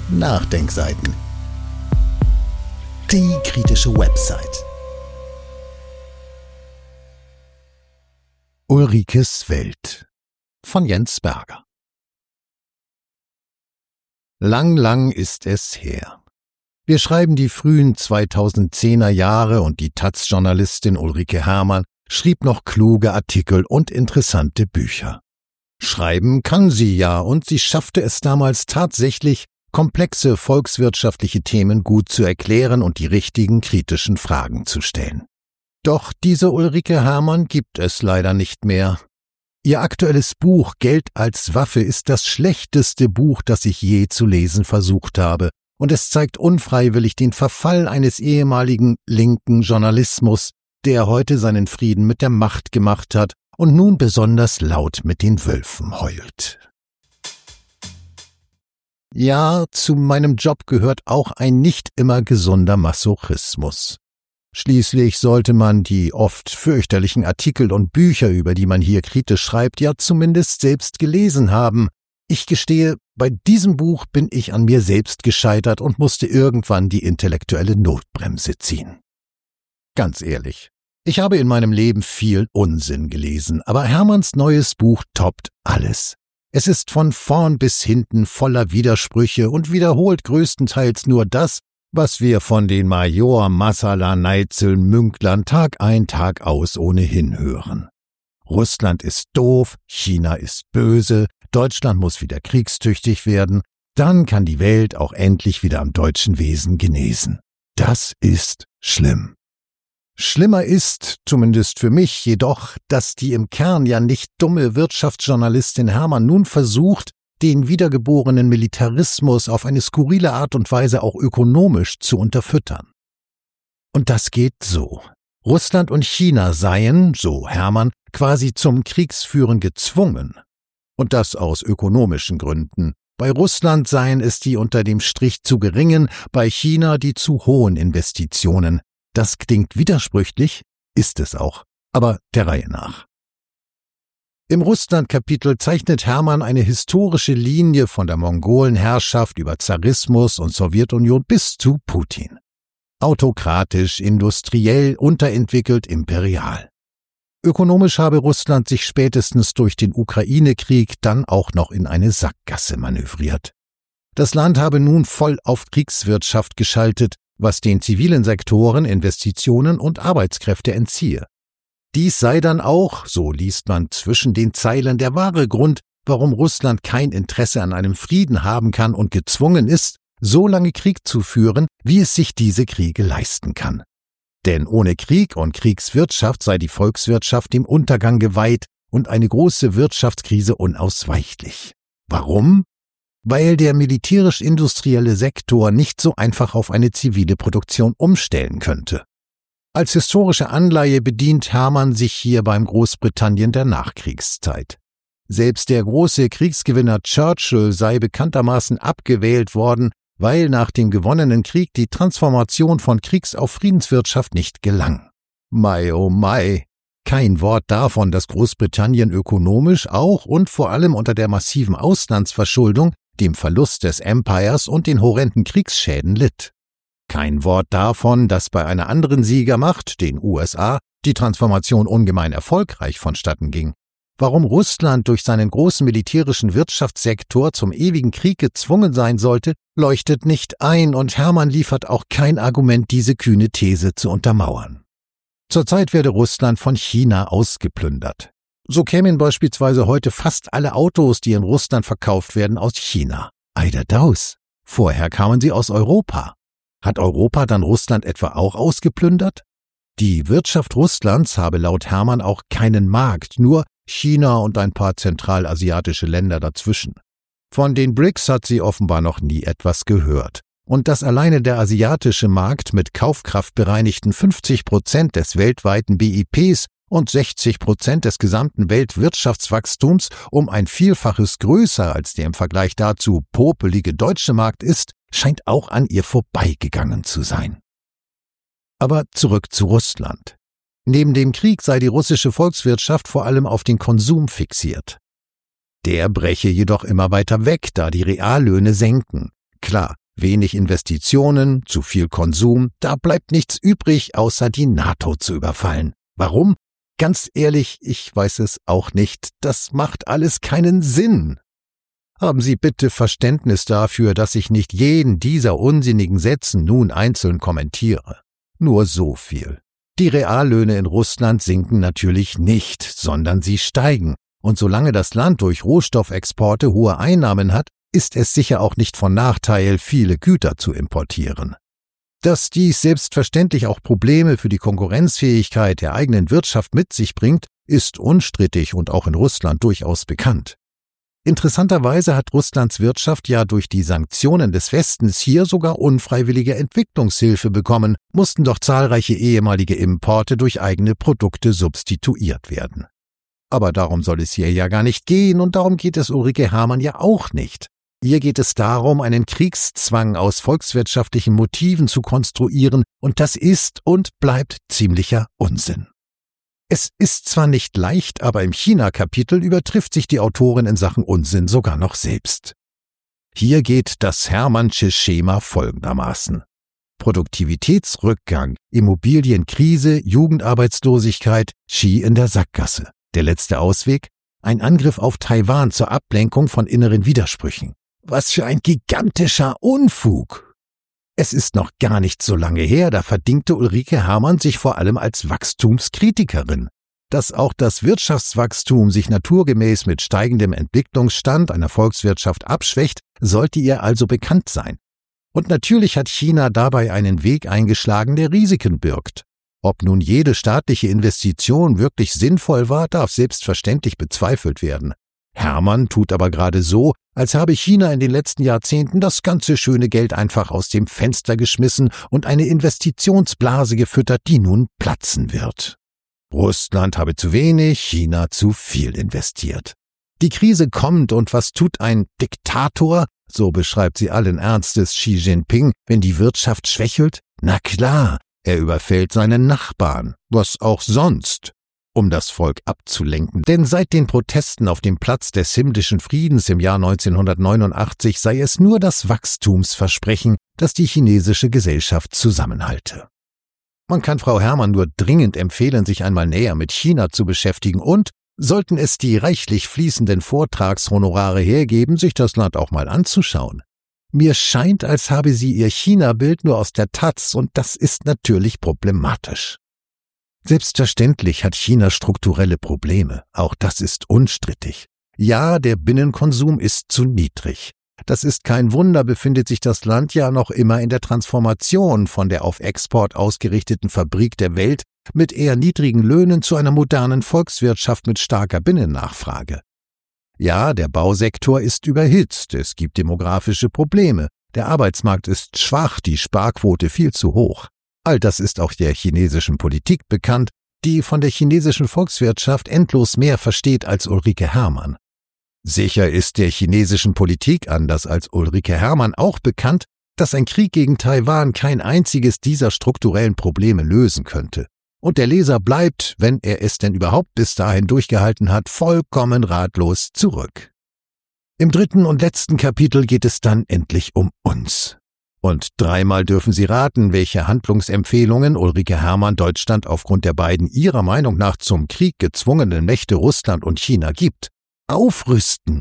Nachdenkseiten. Die kritische Website. Ulrikes Welt von Jens Berger. Lang ist es her. Wir schreiben die frühen 2010er Jahre und die taz-Journalistin Ulrike Herrmann schrieb noch kluge Artikel und interessante Bücher. Schreiben kann sie ja, und sie schaffte es damals tatsächlich, komplexe volkswirtschaftliche Themen gut zu erklären und die richtigen kritischen Fragen zu stellen. Doch diese Ulrike Herrmann gibt es leider nicht mehr. Ihr aktuelles Buch Geld als Waffe ist das schlechteste Buch, das ich je zu lesen versucht habe, und es zeigt unfreiwillig den Verfall eines ehemaligen linken Journalismus, der heute seinen Frieden mit der Macht gemacht hat und nun besonders laut mit den Wölfen heult. Ja, zu meinem Job gehört auch ein nicht immer gesunder Masochismus. Schließlich sollte man die oft fürchterlichen Artikel und Bücher, über die man hier kritisch schreibt, ja zumindest selbst gelesen haben. Ich gestehe, bei diesem Buch bin ich an mir selbst gescheitert und musste irgendwann die intellektuelle Notbremse ziehen. Ganz ehrlich, ich habe in meinem Leben viel Unsinn gelesen, aber Herrmanns neues Buch toppt alles. Es ist von vorn bis hinten voller Widersprüche und wiederholt größtenteils nur das, was wir von den Major, Massala, Neitzel, Münklern Tag ein, Tag aus ohnehin hören. Russland ist doof, China ist böse, Deutschland muss wieder kriegstüchtig werden, dann kann die Welt auch endlich wieder am deutschen Wesen genesen. Das ist schlimm. Schlimmer ist, zumindest für mich jedoch, dass die im Kern ja nicht dumme Wirtschaftsjournalistin Herrmann nun versucht, den wiedergeborenen Militarismus auf eine skurrile Art und Weise auch ökonomisch zu unterfüttern. Und das geht so. Russland und China seien, so Herrmann, quasi zum Kriegsführen gezwungen. Und das aus ökonomischen Gründen. Bei Russland seien es die unter dem Strich zu geringen, bei China die zu hohen Investitionen. Das klingt widersprüchlich, ist es auch, aber der Reihe nach. Im Russland-Kapitel zeichnet Herrmann eine historische Linie von der Mongolenherrschaft über Zarismus und Sowjetunion bis zu Putin. Autokratisch, industriell, unterentwickelt, imperial. Ökonomisch habe Russland sich spätestens durch den Ukraine-Krieg dann auch noch in eine Sackgasse manövriert. Das Land habe nun voll auf Kriegswirtschaft geschaltet, was den zivilen Sektoren Investitionen und Arbeitskräfte entziehe. Dies sei dann auch, so liest man zwischen den Zeilen, der wahre Grund, warum Russland kein Interesse an einem Frieden haben kann und gezwungen ist, so lange Krieg zu führen, wie es sich diese Kriege leisten kann. Denn ohne Krieg und Kriegswirtschaft sei die Volkswirtschaft dem Untergang geweiht und eine große Wirtschaftskrise unausweichlich. Warum? Weil der militärisch-industrielle Sektor nicht so einfach auf eine zivile Produktion umstellen könnte. Als historische Anleihe bedient Herrmann sich hier beim Großbritannien der Nachkriegszeit. Selbst der große Kriegsgewinner Churchill sei bekanntermaßen abgewählt worden, weil nach dem gewonnenen Krieg die Transformation von Kriegs- auf Friedenswirtschaft nicht gelang. Mei, oh mei, kein Wort davon, dass Großbritannien ökonomisch auch und vor allem unter der massiven Auslandsverschuldung, dem Verlust des Empires und den horrenden Kriegsschäden litt. Kein Wort davon, dass bei einer anderen Siegermacht, den USA, die Transformation ungemein erfolgreich vonstatten ging. Warum Russland durch seinen großen militärischen Wirtschaftssektor zum ewigen Krieg gezwungen sein sollte, leuchtet nicht ein, und Herrmann liefert auch kein Argument, diese kühne These zu untermauern. Zurzeit werde Russland von China ausgeplündert. So kämen beispielsweise heute fast alle Autos, die in Russland verkauft werden, aus China. Eiderdaus. Vorher kamen sie aus Europa. Hat Europa dann Russland etwa auch ausgeplündert? Die Wirtschaft Russlands habe laut Herrmann auch keinen Markt, nur China und ein paar zentralasiatische Länder dazwischen. Von den BRICS hat sie offenbar noch nie etwas gehört. Und dass alleine der asiatische Markt mit kaufkraftbereinigten 50% des weltweiten BIPs und 60% des gesamten Weltwirtschaftswachstums um ein Vielfaches größer als der im Vergleich dazu popelige deutsche Markt ist, scheint auch an ihr vorbeigegangen zu sein. Aber zurück zu Russland. Neben dem Krieg sei die russische Volkswirtschaft vor allem auf den Konsum fixiert. Der breche jedoch immer weiter weg, da die Reallöhne senken. Klar, wenig Investitionen, zu viel Konsum, da bleibt nichts übrig, außer die NATO zu überfallen. Warum? Ganz ehrlich, ich weiß es auch nicht. Das macht alles keinen Sinn. Haben Sie bitte Verständnis dafür, dass ich nicht jeden dieser unsinnigen Sätzen nun einzeln kommentiere. Nur so viel. Die Reallöhne in Russland sinken natürlich nicht, sondern sie steigen. Und solange das Land durch Rohstoffexporte hohe Einnahmen hat, ist es sicher auch nicht von Nachteil, viele Güter zu importieren. Dass dies selbstverständlich auch Probleme für die Konkurrenzfähigkeit der eigenen Wirtschaft mit sich bringt, ist unstrittig und auch in Russland durchaus bekannt. Interessanterweise hat Russlands Wirtschaft ja durch die Sanktionen des Westens hier sogar unfreiwillige Entwicklungshilfe bekommen, mussten doch zahlreiche ehemalige Importe durch eigene Produkte substituiert werden. Aber darum soll es hier ja gar nicht gehen und darum geht es Ulrike Herrmann ja auch nicht. Hier geht es darum, einen Kriegszwang aus volkswirtschaftlichen Motiven zu konstruieren und das ist und bleibt ziemlicher Unsinn. Es ist zwar nicht leicht, aber im China-Kapitel übertrifft sich die Autorin in Sachen Unsinn sogar noch selbst. Hier geht das Herrmannsche Schema folgendermaßen. Produktivitätsrückgang, Immobilienkrise, Jugendarbeitslosigkeit, Xi in der Sackgasse. Der letzte Ausweg? Ein Angriff auf Taiwan zur Ablenkung von inneren Widersprüchen. Was für ein gigantischer Unfug! Es ist noch gar nicht so lange her, da verdingte Ulrike Herrmann sich vor allem als Wachstumskritikerin. Dass auch das Wirtschaftswachstum sich naturgemäß mit steigendem Entwicklungsstand einer Volkswirtschaft abschwächt, sollte ihr also bekannt sein. Und natürlich hat China dabei einen Weg eingeschlagen, der Risiken birgt. Ob nun jede staatliche Investition wirklich sinnvoll war, darf selbstverständlich bezweifelt werden. Herrmann tut aber gerade so, als habe China in den letzten Jahrzehnten das ganze schöne Geld einfach aus dem Fenster geschmissen und eine Investitionsblase gefüttert, die nun platzen wird. Russland habe zu wenig, China zu viel investiert. Die Krise kommt und was tut ein Diktator, so beschreibt sie allen Ernstes Xi Jinping, wenn die Wirtschaft schwächelt? Na klar, er überfällt seinen Nachbarn, was auch sonst, um das Volk abzulenken. Denn seit den Protesten auf dem Platz des Himmlischen Friedens im Jahr 1989 sei es nur das Wachstumsversprechen, das die chinesische Gesellschaft zusammenhalte. Man kann Frau Herrmann nur dringend empfehlen, sich einmal näher mit China zu beschäftigen und, sollten es die reichlich fließenden Vortragshonorare hergeben, sich das Land auch mal anzuschauen. Mir scheint, als habe sie ihr China-Bild nur aus der Taz und das ist natürlich problematisch. Selbstverständlich hat China strukturelle Probleme, auch das ist unstrittig. Ja, der Binnenkonsum ist zu niedrig. Das ist kein Wunder, befindet sich das Land ja noch immer in der Transformation von der auf Export ausgerichteten Fabrik der Welt mit eher niedrigen Löhnen zu einer modernen Volkswirtschaft mit starker Binnennachfrage. Ja, der Bausektor ist überhitzt, es gibt demografische Probleme, der Arbeitsmarkt ist schwach, die Sparquote viel zu hoch. All das ist auch der chinesischen Politik bekannt, die von der chinesischen Volkswirtschaft endlos mehr versteht als Ulrike Herrmann. Sicher ist der chinesischen Politik, anders als Ulrike Herrmann, auch bekannt, dass ein Krieg gegen Taiwan kein einziges dieser strukturellen Probleme lösen könnte. Und der Leser bleibt, wenn er es denn überhaupt bis dahin durchgehalten hat, vollkommen ratlos zurück. Im 3. und letzten Kapitel geht es dann endlich um uns. Und dreimal dürfen Sie raten, welche Handlungsempfehlungen Ulrike Herrmann Deutschland aufgrund der beiden ihrer Meinung nach zum Krieg gezwungenen Mächte Russland und China gibt. Aufrüsten!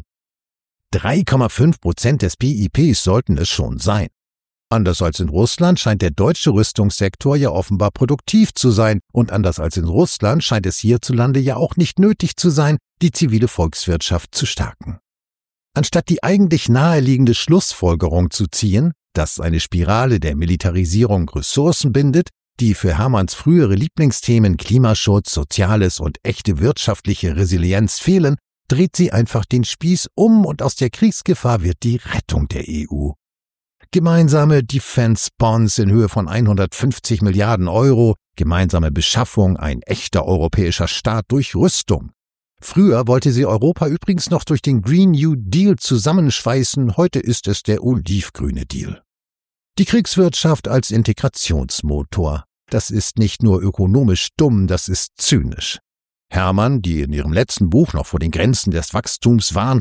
3,5% des BIPs sollten es schon sein. Anders als in Russland scheint der deutsche Rüstungssektor ja offenbar produktiv zu sein und anders als in Russland scheint es hierzulande ja auch nicht nötig zu sein, die zivile Volkswirtschaft zu stärken. Anstatt die eigentlich naheliegende Schlussfolgerung zu ziehen, dass eine Spirale der Militarisierung Ressourcen bindet, die für Herrmanns frühere Lieblingsthemen Klimaschutz, Soziales und echte wirtschaftliche Resilienz fehlen, dreht sie einfach den Spieß um und aus der Kriegsgefahr wird die Rettung der EU. Gemeinsame Defense Bonds in Höhe von 150 Milliarden Euro, gemeinsame Beschaffung, ein echter europäischer Staat durch Rüstung. Früher wollte sie Europa übrigens noch durch den Green New Deal zusammenschweißen, heute ist es der olivgrüne Deal. Die Kriegswirtschaft als Integrationsmotor. Das ist nicht nur ökonomisch dumm, das ist zynisch. Herrmann, die in ihrem letzten Buch noch vor den Grenzen des Wachstums warnte,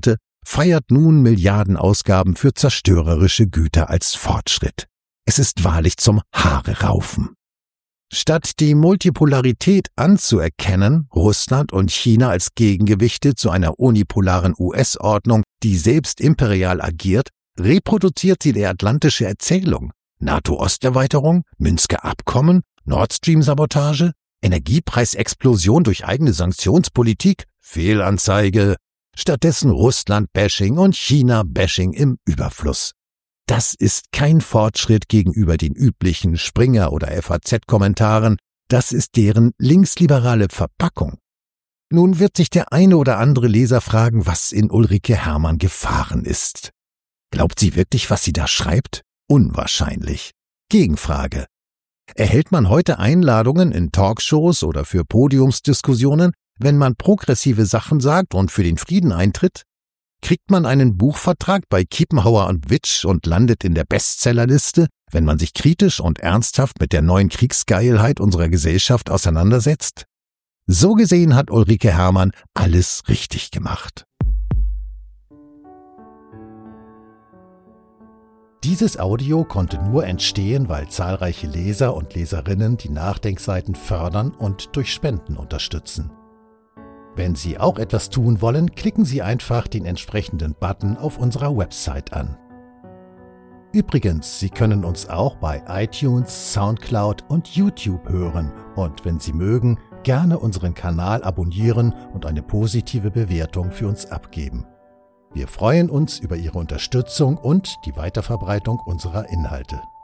feiert nun Milliardenausgaben für zerstörerische Güter als Fortschritt. Es ist wahrlich zum Haare raufen. Statt die Multipolarität anzuerkennen, Russland und China als Gegengewichte zu einer unipolaren US-Ordnung, die selbst imperial agiert, reproduziert sie die atlantische Erzählung. NATO-Osterweiterung, Minsker Abkommen, Nord Stream-Sabotage, Energiepreisexplosion durch eigene Sanktionspolitik, Fehlanzeige, stattdessen Russland-Bashing und China-Bashing im Überfluss. Das ist kein Fortschritt gegenüber den üblichen Springer- oder FAZ-Kommentaren, das ist deren linksliberale Verpackung. Nun wird sich der eine oder andere Leser fragen, was in Ulrike Herrmann gefahren ist. Glaubt sie wirklich, was sie da schreibt? Unwahrscheinlich. Gegenfrage. Erhält man heute Einladungen in Talkshows oder für Podiumsdiskussionen, wenn man progressive Sachen sagt und für den Frieden eintritt? Kriegt man einen Buchvertrag bei Kiepenheuer und Witsch und landet in der Bestsellerliste, wenn man sich kritisch und ernsthaft mit der neuen Kriegsgeilheit unserer Gesellschaft auseinandersetzt? So gesehen hat Ulrike Herrmann alles richtig gemacht. Dieses Audio konnte nur entstehen, weil zahlreiche Leser und Leserinnen die Nachdenkseiten fördern und durch Spenden unterstützen. Wenn Sie auch etwas tun wollen, klicken Sie einfach den entsprechenden Button auf unserer Website an. Übrigens, Sie können uns auch bei iTunes, Soundcloud und YouTube hören und wenn Sie mögen, gerne unseren Kanal abonnieren und eine positive Bewertung für uns abgeben. Wir freuen uns über Ihre Unterstützung und die Weiterverbreitung unserer Inhalte.